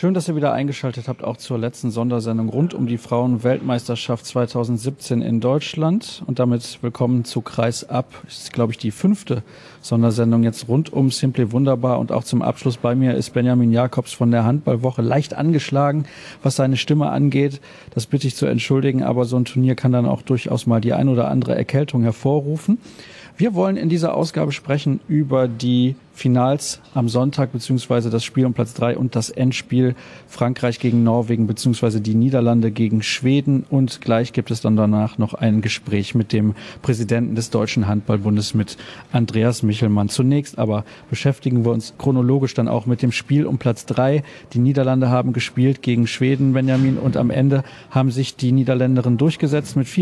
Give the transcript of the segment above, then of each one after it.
Schön, dass ihr wieder eingeschaltet habt, auch zur letzten Sondersendung rund um die Frauen-Weltmeisterschaft 2017 in Deutschland. Und damit willkommen zu Kreis ab. Das ist, glaube ich, die 5. Sondersendung jetzt rund um Simply Wunderbar. Und auch zum Abschluss bei mir ist Benjamin Jakobs von der Handballwoche, leicht angeschlagen, was seine Stimme angeht. Das bitte ich zu entschuldigen, aber so ein Turnier kann dann auch durchaus mal die ein oder andere Erkältung hervorrufen. Wir wollen in dieser Ausgabe sprechen über die Finals am Sonntag beziehungsweise das Spiel um Platz 3 und das Endspiel Frankreich gegen Norwegen beziehungsweise die Niederlande gegen Schweden. Und gleich gibt es dann danach noch ein Gespräch mit dem Präsidenten des Deutschen Handballbundes, mit Andreas Michelmann. Zunächst aber beschäftigen wir uns chronologisch dann auch mit dem Spiel um Platz 3. Die Niederlande haben gespielt gegen Schweden, Benjamin, und am Ende haben sich die Niederländerinnen durchgesetzt mit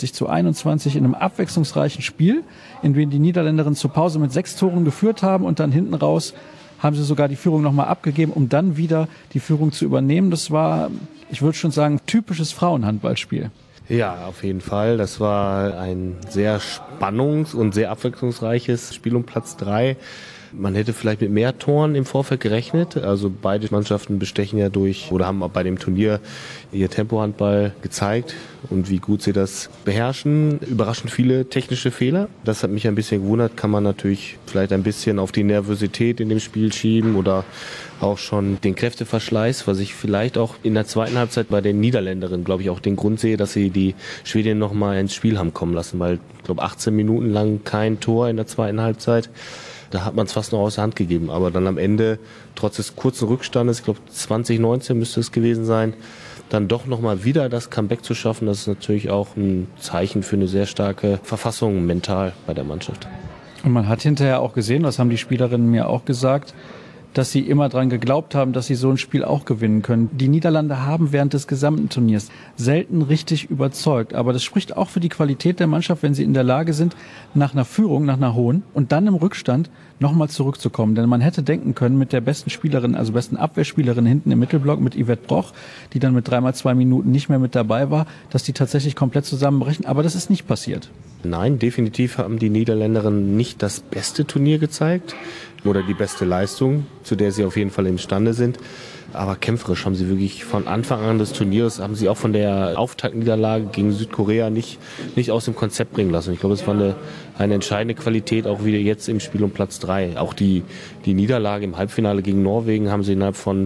24:21 in einem abwechslungsreichen Spiel, in dem die Niederländerinnen zur Pause mit 6 Toren geführt haben und dann hinten raus haben sie sogar die Führung nochmal abgegeben, um dann wieder die Führung zu übernehmen. Das war, ich würde schon sagen, typisches Frauenhandballspiel. Ja, auf jeden Fall. Das war ein sehr spannungs- und sehr abwechslungsreiches Spiel um Platz 3. Man hätte vielleicht mit mehr Toren im Vorfeld gerechnet. Also beide Mannschaften bestechen ja durch oder haben auch bei dem Turnier ihr Tempohandball gezeigt und wie gut sie das beherrschen. Überraschend viele technische Fehler. Das hat mich ein bisschen gewundert. Kann man natürlich vielleicht ein bisschen auf die Nervosität in dem Spiel schieben oder auch schon den Kräfteverschleiß, was ich vielleicht auch in der zweiten Halbzeit bei den Niederländerinnen, glaube ich, auch den Grund sehe, dass sie die Schwedinnen noch mal ins Spiel haben kommen lassen, weil ich glaube 18 Minuten lang kein Tor in der zweiten Halbzeit. Da hat man es fast noch aus der Hand gegeben. Aber dann am Ende, trotz des kurzen Rückstandes, ich glaube 2019 müsste es gewesen sein, dann doch nochmal wieder das Comeback zu schaffen, das ist natürlich auch ein Zeichen für eine sehr starke Verfassung mental bei der Mannschaft. Und man hat hinterher auch gesehen, das haben die Spielerinnen mir auch gesagt, dass sie immer dran geglaubt haben, dass sie so ein Spiel auch gewinnen können. Die Niederlande haben während des gesamten Turniers selten richtig überzeugt. Aber das spricht auch für die Qualität der Mannschaft, wenn sie in der Lage sind, nach einer Führung, nach einer hohen und dann im Rückstand nochmal zurückzukommen. Denn man hätte denken können, mit der besten Spielerin, also besten Abwehrspielerin hinten im Mittelblock, mit Yvette Broch, die dann mit 3x2 Minuten nicht mehr mit dabei war, dass die tatsächlich komplett zusammenbrechen. Aber das ist nicht passiert. Nein, definitiv haben die Niederländerinnen nicht das beste Turnier gezeigt oder die beste Leistung, zu der sie auf jeden Fall imstande sind. Aber kämpferisch haben sie wirklich von Anfang an des Turniers, haben sie auch von der Auftaktniederlage gegen Südkorea nicht aus dem Konzept bringen lassen. Ich glaube, es war eine entscheidende Qualität, auch wieder jetzt im Spiel um Platz 3. Auch die Niederlage im Halbfinale gegen Norwegen haben sie innerhalb von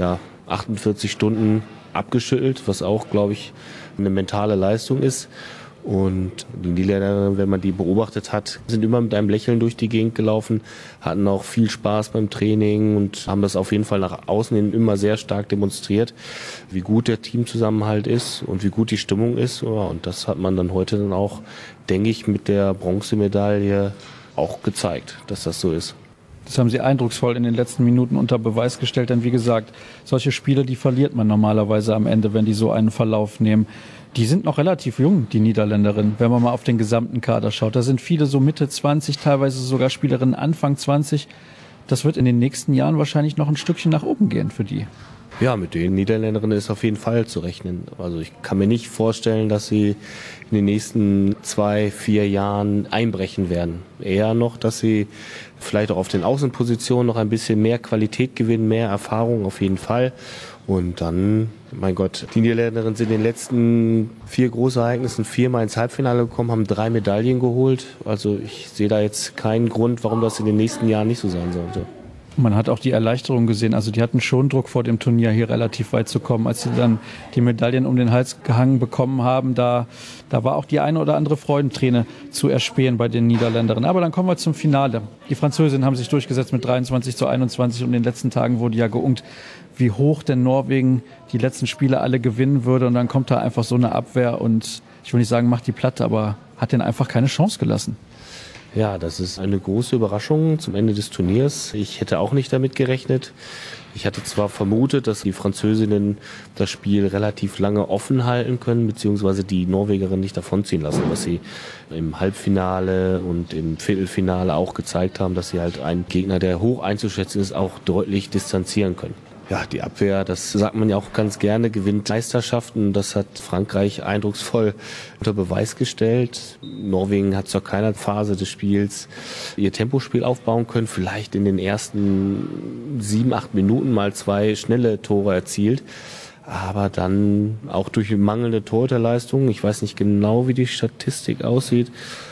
48 Stunden abgeschüttelt, was auch, glaube ich, eine mentale Leistung ist. Und die Niederländer, wenn man die beobachtet hat, sind immer mit einem Lächeln durch die Gegend gelaufen, hatten auch viel Spaß beim Training und haben das auf jeden Fall nach außen hin immer sehr stark demonstriert, wie gut der Teamzusammenhalt ist und wie gut die Stimmung ist. Ja, und das hat man dann heute dann auch, denke ich, mit der Bronzemedaille auch gezeigt, dass das so ist. Das haben sie eindrucksvoll in den letzten Minuten unter Beweis gestellt. Denn wie gesagt, solche Spiele, die verliert man normalerweise am Ende, wenn die so einen Verlauf nehmen. Die sind noch relativ jung, die Niederländerinnen, wenn man mal auf den gesamten Kader schaut. Da sind viele so Mitte 20, teilweise sogar Spielerinnen Anfang 20. Das wird in den nächsten Jahren wahrscheinlich noch ein Stückchen nach oben gehen für die. Ja, mit den Niederländerinnen ist auf jeden Fall zu rechnen. Also ich kann mir nicht vorstellen, dass sie in den nächsten 2-4 Jahren einbrechen werden. Eher noch, dass sie vielleicht auch auf den Außenpositionen noch ein bisschen mehr Qualität gewinnen, mehr Erfahrung auf jeden Fall. Und dann, mein Gott, die Niederländerinnen sind in den letzten 4 Großereignissen 4-mal ins Halbfinale gekommen, haben 3 Medaillen geholt. Also ich sehe da jetzt keinen Grund, warum das in den nächsten Jahren nicht so sein sollte. Man hat auch die Erleichterung gesehen. Also die hatten schon Druck vor dem Turnier, hier relativ weit zu kommen. Als sie dann die Medaillen um den Hals gehangen bekommen haben, da war auch die eine oder andere Freudenträne zu erspähen bei den Niederländerinnen. Aber dann kommen wir zum Finale. Die Französinnen haben sich durchgesetzt mit 23:21 und in den letzten Tagen wurde ja geunkt, wie hoch denn Norwegen die letzten Spiele alle gewinnen würde. Und dann kommt da einfach so eine Abwehr und ich will nicht sagen, macht die platt, aber hat denen einfach keine Chance gelassen. Ja, das ist eine große Überraschung zum Ende des Turniers. Ich hätte auch nicht damit gerechnet. Ich hatte zwar vermutet, dass die Französinnen das Spiel relativ lange offen halten können, beziehungsweise die Norwegerinnen nicht davonziehen lassen, was sie im Halbfinale und im Viertelfinale auch gezeigt haben, dass sie halt einen Gegner, der hoch einzuschätzen ist, auch deutlich distanzieren können. Ja, die Abwehr, das sagt man ja auch ganz gerne, gewinnt Meisterschaften. Das hat Frankreich eindrucksvoll unter Beweis gestellt. Norwegen hat zu keiner Phase des Spiels ihr Tempospiel aufbauen können. Vielleicht in den ersten 7, 8 Minuten mal 2 schnelle Tore erzielt. Aber dann auch durch mangelnde Torhüterleistung, ich weiß nicht genau, wie die Statistik aussieht,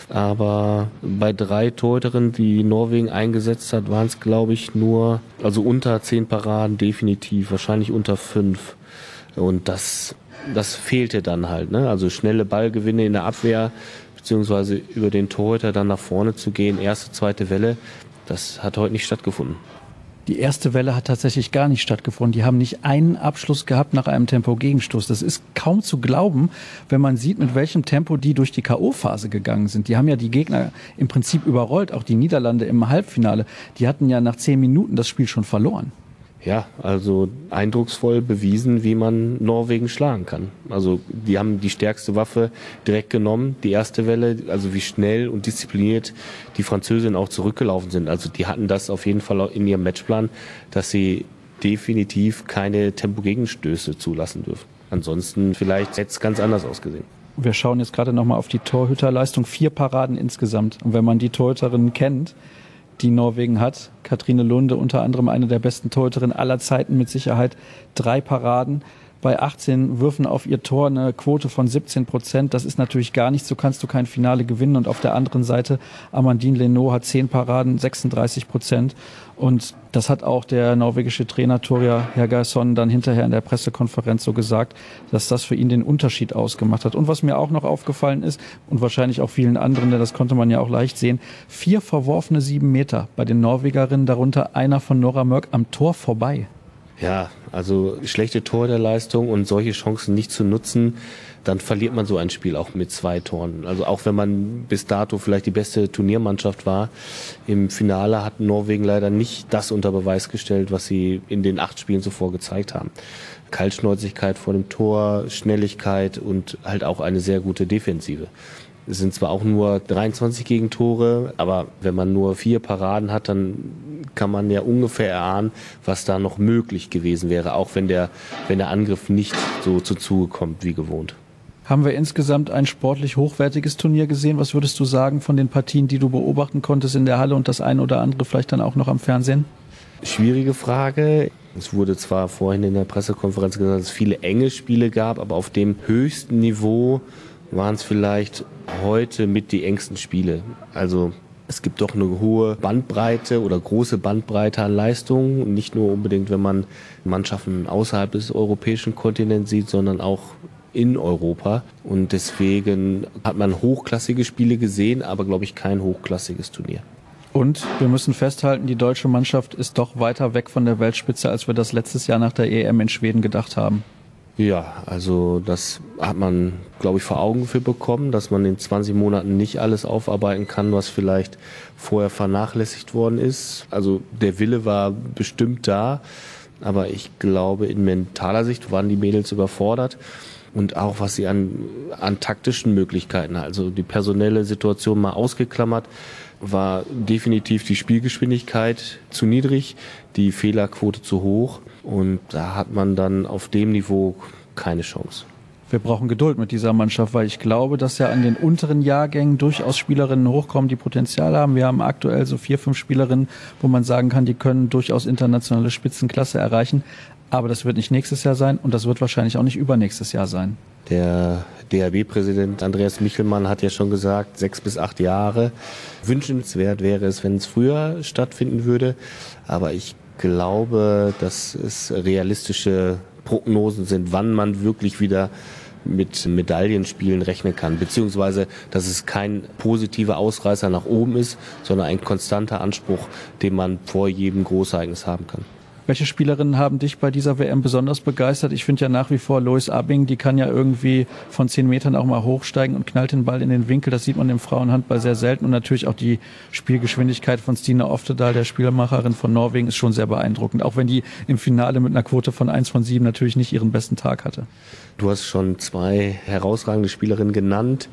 aber bei 3 Torhüterinnen, die Norwegen eingesetzt hat, waren es, glaube ich, nur, also unter 10 Paraden definitiv, wahrscheinlich unter 5. Und das fehlte dann halt, ne? Also schnelle Ballgewinne in der Abwehr, beziehungsweise über den Torhüter dann nach vorne zu gehen, erste, zweite Welle, das hat heute nicht stattgefunden. Die erste Welle hat tatsächlich gar nicht stattgefunden. Die haben nicht einen Abschluss gehabt nach einem Tempo-Gegenstoß. Das ist kaum zu glauben, wenn man sieht, mit welchem Tempo die durch die K.O.-Phase gegangen sind. Die haben ja die Gegner im Prinzip überrollt, auch die Niederlande im Halbfinale. Die hatten ja nach 10 Minuten das Spiel schon verloren. Ja, also eindrucksvoll bewiesen, wie man Norwegen schlagen kann. Also die haben die stärkste Waffe direkt genommen, die erste Welle, also wie schnell und diszipliniert die Französinnen auch zurückgelaufen sind. Also die hatten das auf jeden Fall in ihrem Matchplan, dass sie definitiv keine Tempogegenstöße zulassen dürfen. Ansonsten vielleicht hätte es ganz anders ausgesehen. Wir schauen jetzt gerade nochmal auf die Torhüterleistung. 4 Paraden insgesamt. Und wenn man die Torhüterinnen kennt, die Norwegen hat, Katrine Lunde, unter anderem eine der besten Torhüterinnen aller Zeiten, mit Sicherheit 3 Paraden. Bei 18 Würfen auf ihr Tor eine Quote von 17%. Das ist natürlich gar nichts, so kannst du kein Finale gewinnen. Und auf der anderen Seite, Amandine Leno hat 10 Paraden, 36%. Und das hat auch der norwegische Trainer Torja Hergason dann hinterher in der Pressekonferenz so gesagt, dass das für ihn den Unterschied ausgemacht hat. Und was mir auch noch aufgefallen ist, und wahrscheinlich auch vielen anderen, denn das konnte man ja auch leicht sehen, 4 verworfene 7 Meter bei den Norwegerinnen, darunter einer von Nora Mørk am Tor vorbei. Ja, also schlechte Torhüterleistung und solche Chancen nicht zu nutzen, dann verliert man so ein Spiel auch mit 2 Toren. Also auch wenn man bis dato vielleicht die beste Turniermannschaft war, im Finale hat Norwegen leider nicht das unter Beweis gestellt, was sie in den 8 Spielen zuvor gezeigt haben. Kaltschnäuzigkeit vor dem Tor, Schnelligkeit und halt auch eine sehr gute Defensive. Es sind zwar auch nur 23 Gegentore, aber wenn man nur 4 Paraden hat, dann kann man ja ungefähr erahnen, was da noch möglich gewesen wäre, auch wenn der Angriff nicht so zu Zuge kommt wie gewohnt. Haben wir insgesamt ein sportlich hochwertiges Turnier gesehen? Was würdest du sagen von den Partien, die du beobachten konntest in der Halle und das ein oder andere vielleicht dann auch noch am Fernsehen? Schwierige Frage. Es wurde zwar vorhin in der Pressekonferenz gesagt, dass es viele enge Spiele gab, aber auf dem höchsten Niveau waren es vielleicht heute mit die engsten Spiele. Also es gibt doch eine hohe Bandbreite oder große Bandbreite an Leistungen. Nicht nur unbedingt, wenn man Mannschaften außerhalb des europäischen Kontinents sieht, sondern auch in Europa. Und deswegen hat man hochklassige Spiele gesehen, aber glaube ich kein hochklassiges Turnier. Und wir müssen festhalten, die deutsche Mannschaft ist doch weiter weg von der Weltspitze, als wir das letztes Jahr nach der EM in Schweden gedacht haben. Ja, also das hat man, glaube ich, vor Augen für bekommen, dass man in 20 Monaten nicht alles aufarbeiten kann, was vielleicht vorher vernachlässigt worden ist. Also der Wille war bestimmt da, aber ich glaube, in mentaler Sicht waren die Mädels überfordert. Und auch was sie an taktischen Möglichkeiten, also die personelle Situation mal ausgeklammert, war definitiv die Spielgeschwindigkeit zu niedrig, die Fehlerquote zu hoch. Und da hat man dann auf dem Niveau keine Chance. Wir brauchen Geduld mit dieser Mannschaft, weil ich glaube, dass ja an den unteren Jahrgängen durchaus Spielerinnen hochkommen, die Potenzial haben. Wir haben aktuell so 4, 5 Spielerinnen, wo man sagen kann, die können durchaus internationale Spitzenklasse erreichen. Aber das wird nicht nächstes Jahr sein und das wird wahrscheinlich auch nicht übernächstes Jahr sein. Der DHB-Präsident Andreas Michelmann hat ja schon gesagt, 6 bis 8 Jahre. Wünschenswert wäre es, wenn es früher stattfinden würde. Aber ich glaube, dass es realistische Prognosen sind, wann man wirklich wieder mit Medaillenspielen rechnen kann. Beziehungsweise, dass es kein positiver Ausreißer nach oben ist, sondern ein konstanter Anspruch, den man vor jedem Großereignis haben kann. Welche Spielerinnen haben dich bei dieser WM besonders begeistert? Ich finde ja nach wie vor Lois Abbing, die kann ja irgendwie von 10 Metern auch mal hochsteigen und knallt den Ball in den Winkel. Das sieht man im Frauenhandball sehr selten. Und natürlich auch die Spielgeschwindigkeit von Stina Oftedal, der Spielmacherin von Norwegen, ist schon sehr beeindruckend. Auch wenn die im Finale mit einer Quote von 1 von 7 natürlich nicht ihren besten Tag hatte. Du hast schon 2 herausragende Spielerinnen genannt.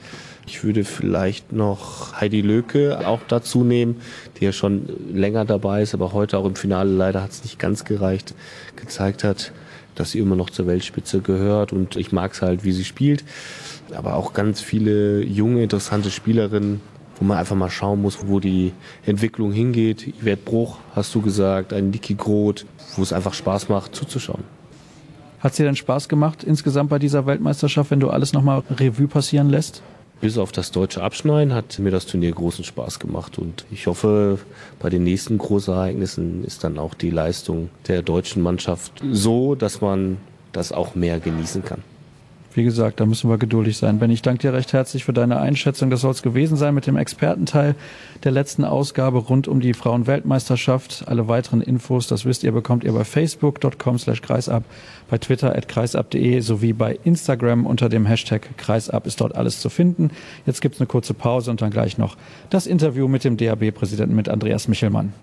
Ich würde vielleicht noch Heidi Löke auch dazu nehmen, die ja schon länger dabei ist, aber heute auch im Finale, leider hat es nicht ganz gereicht, gezeigt hat, dass sie immer noch zur Weltspitze gehört und ich mag es halt, wie sie spielt. Aber auch ganz viele junge, interessante Spielerinnen, wo man einfach mal schauen muss, wo die Entwicklung hingeht. Yvette Bruch, hast du gesagt, ein Niki Groth, wo es einfach Spaß macht zuzuschauen. Hat es dir denn Spaß gemacht insgesamt bei dieser Weltmeisterschaft, wenn du alles nochmal Revue passieren lässt? Bis auf das deutsche Abschneiden hat mir das Turnier großen Spaß gemacht und ich hoffe, bei den nächsten Großereignissen ist dann auch die Leistung der deutschen Mannschaft so, dass man das auch mehr genießen kann. Wie gesagt, da müssen wir geduldig sein. Ben, ich danke dir recht herzlich für deine Einschätzung. Das soll es gewesen sein mit dem Expertenteil der letzten Ausgabe rund um die Frauenweltmeisterschaft. Alle weiteren Infos, das wisst ihr, bekommt ihr bei facebook.com/kreisab, bei Twitter @kreisab.de sowie bei Instagram unter dem Hashtag Kreisab ist dort alles zu finden. Jetzt gibt's eine kurze Pause und dann gleich noch das Interview mit dem DHB-Präsidenten, mit Andreas Michelmann.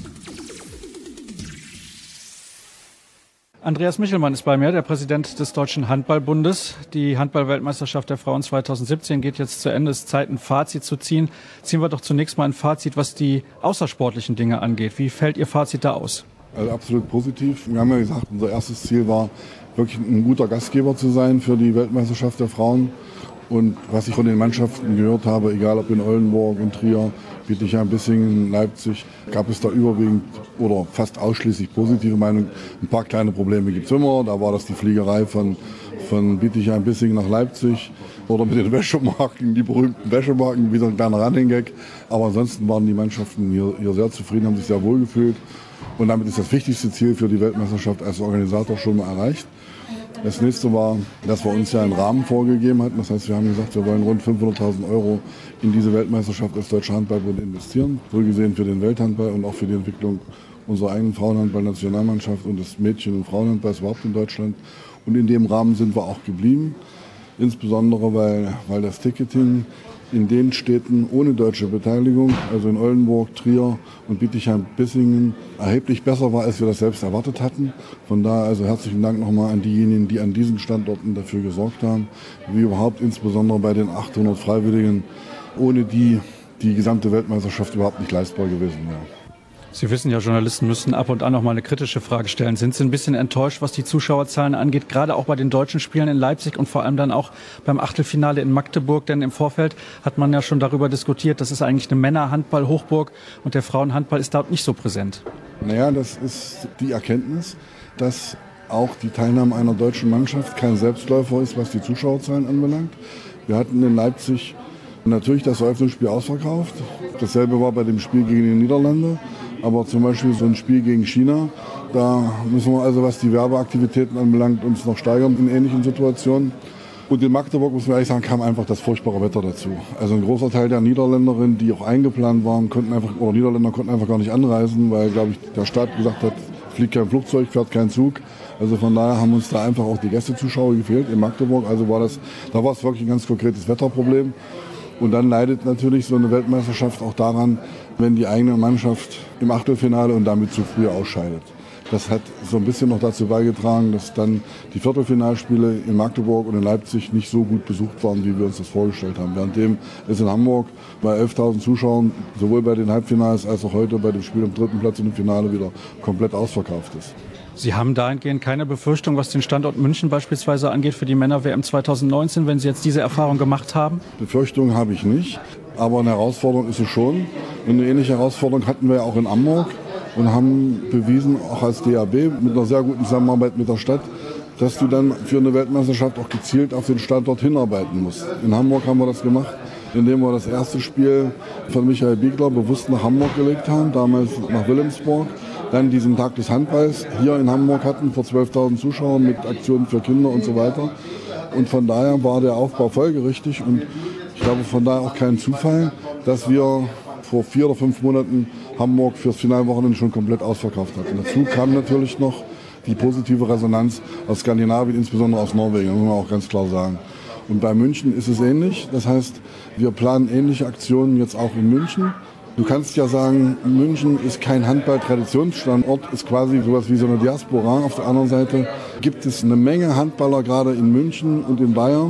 Andreas Michelmann ist bei mir, der Präsident des Deutschen Handballbundes. Die Handball-Weltmeisterschaft der Frauen 2017 geht jetzt zu Ende. Es ist Zeit, ein Fazit zu ziehen. Ziehen wir doch zunächst mal ein Fazit, was die außersportlichen Dinge angeht. Wie fällt Ihr Fazit da aus? Also absolut positiv. Wir haben ja gesagt, unser erstes Ziel war, wirklich ein guter Gastgeber zu sein für die Weltmeisterschaft der Frauen. Und was ich von den Mannschaften gehört habe, egal ob in Oldenburg, in Trier, Bietigheim, Bissingen, Leipzig, gab es da überwiegend oder fast ausschließlich positive Meinungen. Ein paar kleine Probleme gibt es immer. Da war das die Fliegerei von Bietigheim, Bissingen nach Leipzig oder mit den Wäschemarken, die berühmten Wäschemarken, wie so ein kleiner Running-Gag. Aber ansonsten waren die Mannschaften hier sehr zufrieden, haben sich sehr wohl gefühlt. Und damit ist das wichtigste Ziel für die Weltmeisterschaft als Organisator schon mal erreicht. Das nächste war, dass wir uns ja einen Rahmen vorgegeben hatten. Das heißt, wir haben gesagt, wir wollen rund 500.000 € in diese Weltmeisterschaft als Deutscher Handballbund investieren. So gesehen für den Welthandball und auch für die Entwicklung unserer eigenen Frauenhandball-Nationalmannschaft und des Mädchen- und Frauenhandballs überhaupt in Deutschland. Und in dem Rahmen sind wir auch geblieben. Insbesondere, weil das Ticketing in den Städten ohne deutsche Beteiligung, also in Oldenburg, Trier und Bietigheim-Bissingen, erheblich besser war, als wir das selbst erwartet hatten. Von daher also herzlichen Dank nochmal an diejenigen, die an diesen Standorten dafür gesorgt haben, wie überhaupt insbesondere bei den 800 Freiwilligen, ohne die gesamte Weltmeisterschaft überhaupt nicht leistbar gewesen wäre. Sie wissen ja, Journalisten müssen ab und an noch mal eine kritische Frage stellen. Sind Sie ein bisschen enttäuscht, was die Zuschauerzahlen angeht, gerade auch bei den deutschen Spielen in Leipzig und vor allem dann auch beim Achtelfinale in Magdeburg? Denn im Vorfeld hat man ja schon darüber diskutiert, das ist eigentlich eine Männerhandball-Hochburg und der Frauenhandball ist dort nicht so präsent. Naja, das ist die Erkenntnis, dass auch die Teilnahme einer deutschen Mannschaft kein Selbstläufer ist, was die Zuschauerzahlen anbelangt. Wir hatten in Leipzig natürlich das Eröffnungsspiel ausverkauft. Dasselbe war bei dem Spiel gegen die Niederlande. Aber zum Beispiel so ein Spiel gegen China, da müssen wir also, was die Werbeaktivitäten anbelangt, uns noch steigern in ähnlichen Situationen. Und in Magdeburg, muss man ehrlich sagen, kam einfach das furchtbare Wetter dazu. Also ein großer Teil der Niederländerinnen, die auch eingeplant waren, Niederländer konnten einfach gar nicht anreisen, weil, glaube ich, der Staat gesagt hat, fliegt kein Flugzeug, fährt kein Zug. Also von daher haben uns da einfach auch die Gästezuschauer gefehlt in Magdeburg. Also da war es wirklich ein ganz konkretes Wetterproblem. Und dann leidet natürlich so eine Weltmeisterschaft auch daran, wenn die eigene Mannschaft im Achtelfinale und damit zu früh ausscheidet. Das hat so ein bisschen noch dazu beigetragen, dass dann die Viertelfinalspiele in Magdeburg und in Leipzig nicht so gut besucht waren, wie wir uns das vorgestellt haben. Währenddem es in Hamburg bei 11.000 Zuschauern sowohl bei den Halbfinals als auch heute bei dem Spiel am 3. Platz und im Finale wieder komplett ausverkauft ist. Sie haben dahingehend keine Befürchtung, was den Standort München beispielsweise angeht für die Männer-WM 2019, wenn Sie jetzt diese Erfahrung gemacht haben? Befürchtungen habe ich nicht, aber eine Herausforderung ist es schon. Und eine ähnliche Herausforderung hatten wir ja auch in Hamburg und haben bewiesen, auch als DHB, mit einer sehr guten Zusammenarbeit mit der Stadt, dass du dann für eine Weltmeisterschaft auch gezielt auf den Standort hinarbeiten musst. In Hamburg haben wir das gemacht, indem wir das erste Spiel von Michael Biegler bewusst nach Hamburg gelegt haben, damals nach Wilhelmsburg. Dann diesen Tag des Handballs hier in Hamburg hatten, vor 12.000 Zuschauern mit Aktionen für Kinder und so weiter. Und von daher war der Aufbau folgerichtig und ich glaube von daher auch kein Zufall, dass wir vor 4 oder 5 Monaten Hamburg fürs Finalwochenende schon komplett ausverkauft hatten. Dazu kam natürlich noch die positive Resonanz aus Skandinavien, insbesondere aus Norwegen, muss man auch ganz klar sagen. Und bei München ist es ähnlich. Das heißt, wir planen ähnliche Aktionen jetzt auch in München. Du kannst ja sagen, München ist kein Handball-Traditionsstandort, ist quasi sowas wie so eine Diaspora. Auf der anderen Seite gibt es eine Menge Handballer, gerade in München und in Bayern,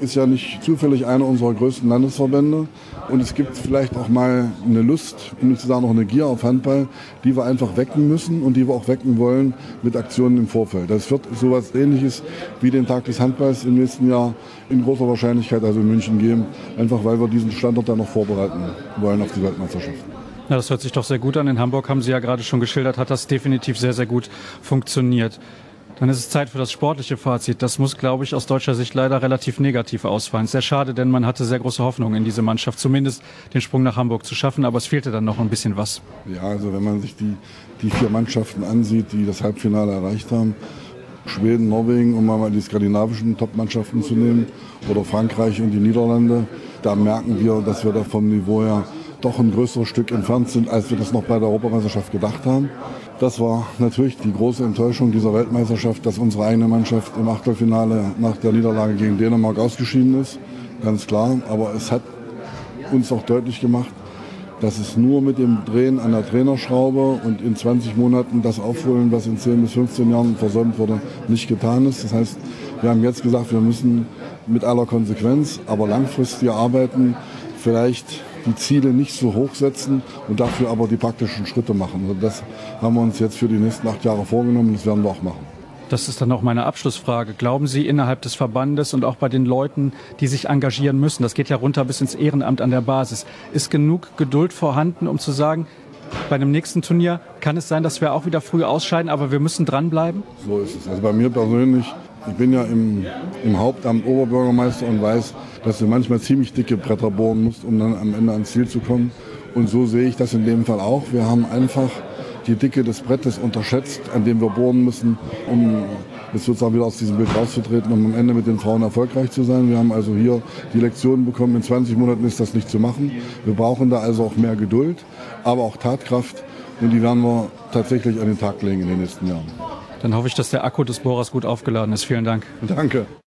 ist ja nicht zufällig einer unserer größten Landesverbände. Und es gibt vielleicht auch mal eine Lust, um nicht zu sagen noch eine Gier auf Handball, die wir einfach wecken müssen und die wir auch wecken wollen mit Aktionen im Vorfeld. Das wird sowas Ähnliches wie den Tag des Handballs im nächsten Jahr in großer Wahrscheinlichkeit also in München geben. Einfach weil wir diesen Standort dann noch vorbereiten wollen auf die Weltmeisterschaft. Ja, das hört sich doch sehr gut an. In Hamburg, haben Sie ja gerade schon geschildert, hat das definitiv sehr, sehr gut funktioniert. Dann ist es Zeit für das sportliche Fazit. Das muss, glaube ich, aus deutscher Sicht leider relativ negativ ausfallen. Sehr schade, denn man hatte sehr große Hoffnung in diese Mannschaft, zumindest den Sprung nach Hamburg zu schaffen. Aber es fehlte dann noch ein bisschen was. Ja, also wenn man sich die 4 Mannschaften ansieht, die das Halbfinale erreicht haben, Schweden, Norwegen, um mal die skandinavischen Top-Mannschaften zu nehmen, oder Frankreich und die Niederlande, da merken wir, dass wir da vom Niveau her doch ein größeres Stück entfernt sind, als wir das noch bei der Europameisterschaft gedacht haben. Das war natürlich die große Enttäuschung dieser Weltmeisterschaft, dass unsere eigene Mannschaft im Achtelfinale nach der Niederlage gegen Dänemark ausgeschieden ist, ganz klar. Aber es hat uns auch deutlich gemacht, dass es nur mit dem Drehen an der Trainerschraube und in 20 Monaten das Aufholen, was in 10 bis 15 Jahren versäumt wurde, nicht getan ist. Das heißt, wir haben jetzt gesagt, wir müssen mit aller Konsequenz, aber langfristig arbeiten, vielleicht die Ziele nicht so hoch setzen und dafür aber die praktischen Schritte machen. Also das haben wir uns jetzt für die nächsten 8 Jahre vorgenommen und das werden wir auch machen. Das ist dann auch meine Abschlussfrage. Glauben Sie innerhalb des Verbandes und auch bei den Leuten, die sich engagieren müssen, das geht ja runter bis ins Ehrenamt an der Basis, ist genug Geduld vorhanden, um zu sagen, bei dem nächsten Turnier kann es sein, dass wir auch wieder früh ausscheiden, aber wir müssen dranbleiben? So ist es. Also bei mir persönlich, ich bin ja im Hauptamt Oberbürgermeister und weiß, dass du manchmal ziemlich dicke Bretter bohren musst, um dann am Ende ans Ziel zu kommen. Und so sehe ich das in dem Fall auch. Wir haben einfach die Dicke des Brettes unterschätzt, an dem wir bohren müssen, um jetzt sozusagen wieder aus diesem Bild rauszutreten, um am Ende mit den Frauen erfolgreich zu sein. Wir haben also hier die Lektion bekommen, in 20 Monaten ist das nicht zu machen. Wir brauchen da also auch mehr Geduld, aber auch Tatkraft. Und die werden wir tatsächlich an den Tag legen in den nächsten Jahren. Dann hoffe ich, dass der Akku des Bohrers gut aufgeladen ist. Vielen Dank. Danke.